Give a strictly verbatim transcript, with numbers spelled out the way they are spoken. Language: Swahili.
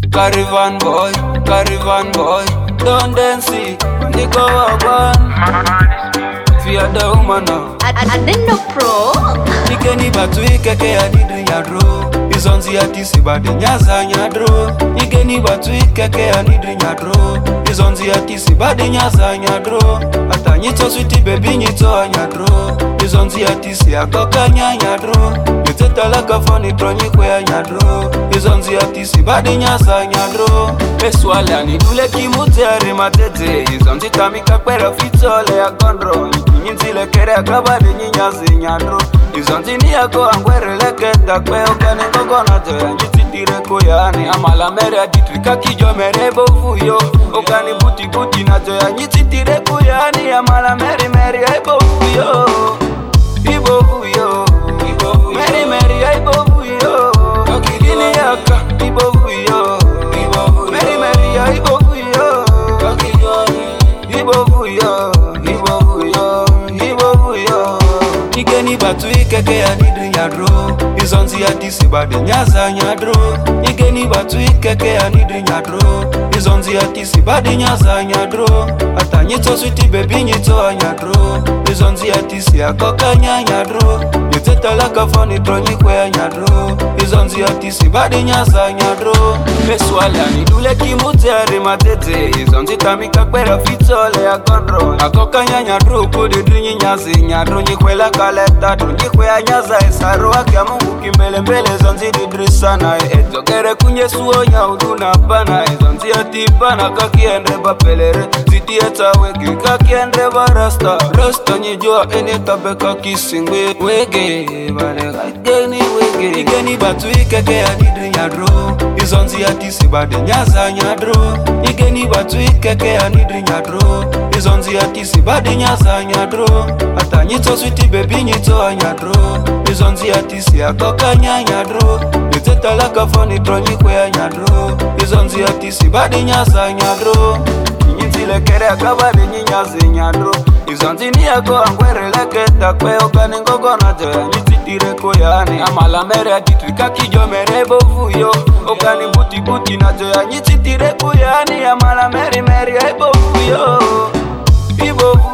Caravan boy, caravan boy, don't dance it, nigga one. Fear the woman now. I didn't know pro. Nikeni batu ikeke ya nidri nyadro. Izonzi ya tisi bade nyaza nyadro. Nikeni batu ikeke ya nidri nyadro. Izonzi ya tisi bade nyaza nyadro. Ata nyito sweetie baby nyito nyadro. Izonzi ya tisi ya koka nyadro. Nyiteta laka foni tronyi kwe nyadro. Izonzi ya tisi bade nyaza nyadro. Eswala ni dule kimute arimatete. Izonzi tamika kwera fitole ya gondro. Nyinzile kere akabade nyinyazi nyadro. Izonzi ni yako angwere leke dakwe okane ngogona joya nyititire kuyani. Amala mere aditrika kijo mere bovuyo. Okani buti buti na joya nyititire kuyani. Amala mere mere ay bovuyo. Ibovuyo Meri meri ay bovuyo. Okidini yaka ibovuyo. Meri meri ay bovuyo. Ibovuyo Ibovuyo Ibovuyo Nikeni batu ikeke ya nidri nyadro. Izonzi ya tisi bade nyaza nyadro. Nikeni batu ikeke ya nidri nyadro. Izonzi ya tisi bade nyaza nyadro. Ata nyito sweetie baby nyito nyadro. Izonzi ya tisi ya koka nyadro. Nyiteta laka foni tronyi kwe nyadro. Izonzi ya tisi bade nyaza nyadro. Meswala ni dule kimute arimatete. Izonzi tamika kwera fitole ya gondro. Akoka nyadro kudi drinyi nyazi nyadro. Nyikwela kaleta tronyi kwe nyaza esaro wake mungu kimbele mbele. Izonzi didrisana etogere kunye suo nyauduna pana. Izonzi ya tipana kakiendre bapelere. Ziti eta wege kakiendre barasta. Rasta njijua ene tabeka kisingwe. Wege bade kakeni wege. Nikeni batu ikeke ya nidri nyadro. Izonzi ya tisi bade nyaza nyadro. Nikeni batu ikeke ya nidri nyadro. Izonzi ya tisi bade nyaza nyadro. Ata nyito sweetie baby nyito nyadro. Izonzi ya tisi ya koka nyadro. Nyiteta laka foni tronyi kwe nyadro. Izonzi ya tisi bade nyaza nyadro. Nyinzile kere akabade nyinyazi nyadro. Izonzi ni yako angwere leke dakwe okane ngogona joya nyititire kuyani. Amala mere aditrika kijo mere bovuyo. Okani buti buti na joya nyititire kuyani. Amala mere mere ay bovuyo. Ibovuyo